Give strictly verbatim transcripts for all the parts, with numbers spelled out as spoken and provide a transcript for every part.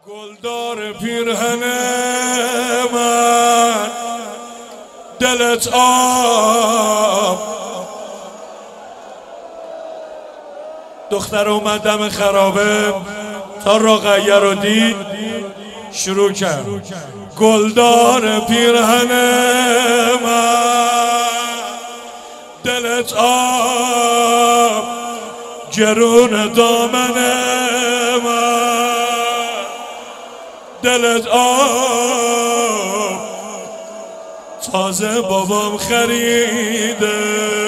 گلدار پیرهن من دلت آب. دختر اومدم خرابه تا رقیه رو دید شروع کرد. گلدار پیرهن من دلت آب، گرون دامن من دلت آب. تازه بابام خریده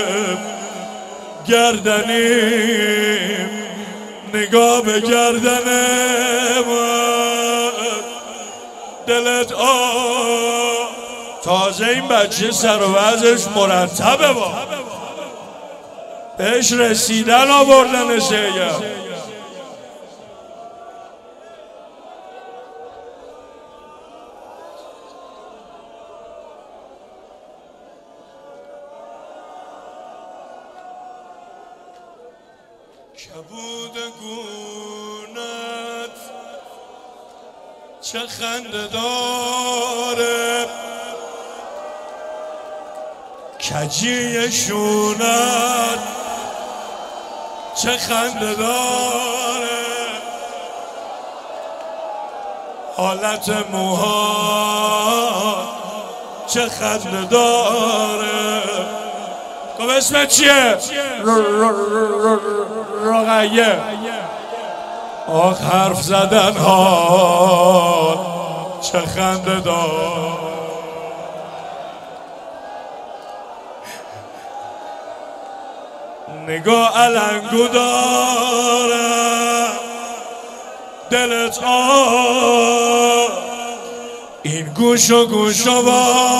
گردنیم، نگاه به گردن من دلت آب. تازه این بچه سر و وضعش مرتبه، با بهش رسیدن آوردن سیم. کبود گونت چه خنده داره، کجی شونت چه خنده داره، حالت موها چه خنده داره. خب اسمت چیه؟ رقیه. آخ حرف زدن ها چه خنده دار. نگاه علنگو داره دلت آب، این گوش و گوش و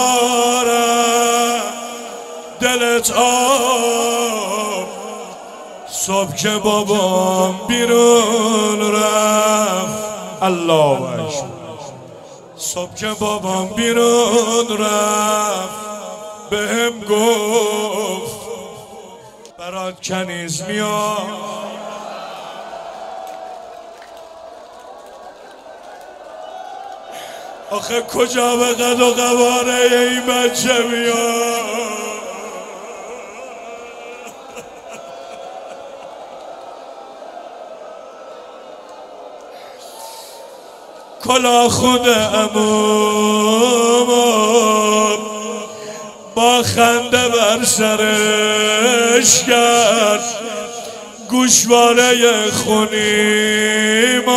باره دلت آب. صبح که بابام بیرون رفت، الله اکبر، صبح که بابام بیرون رفت بهم گفت برات کنیز میاد. آخه کجا به قد و قواره این بچه میاد؟ کلا خود عموم با خنده بر سرش کرد، گوشواره خونیم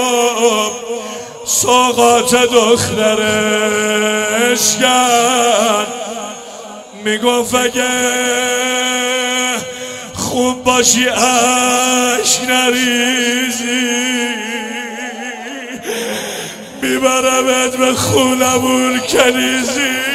سوغات دخترش کرد. میگفت اگه خوب باشی اشک نریزی، میبرمت به خونمون کنیزی.